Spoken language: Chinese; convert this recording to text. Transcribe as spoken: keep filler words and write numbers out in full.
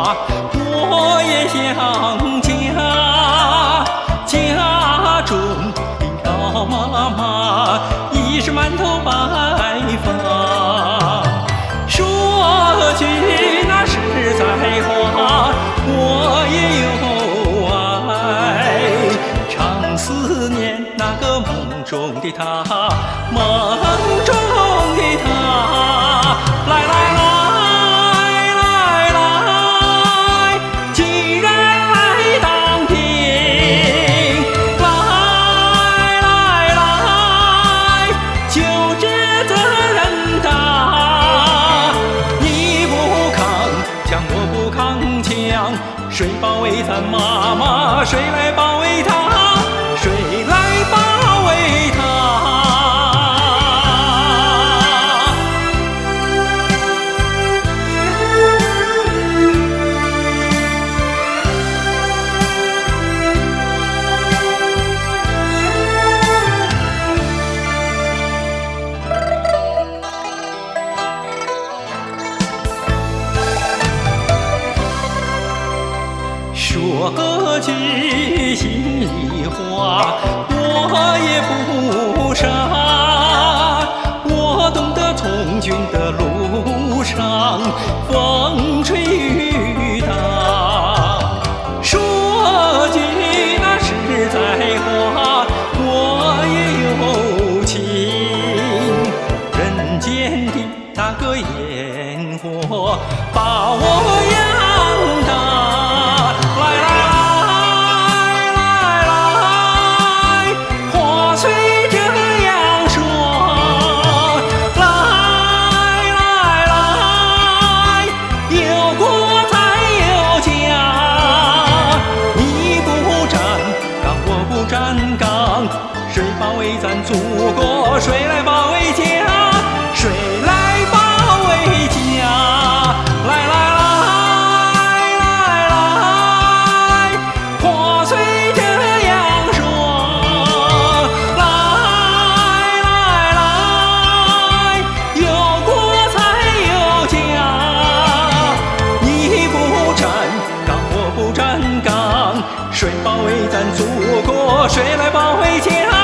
我也想家。家中的赵妈妈已是满头白发。说句那实在话，我也有爱，常思念那个梦中的他，梦中的他。来来来来来，既然来当兵，来来来，就这责任大。你不扛枪，我不扛枪，谁保卫咱妈妈？谁来保卫她？谁来保卫她？说句心里话，我也不傻，我懂得从军的路上风吹雨打。说句那实在话，我也有情，人间的那个烟火把我养大。来来来来来，话虽这样说，来来来，有国才有家。你不站岗，我不站岗，谁保卫咱祖国？谁来保卫家？谁来保卫家？来来来。谁保卫咱祖国？谁来保卫家？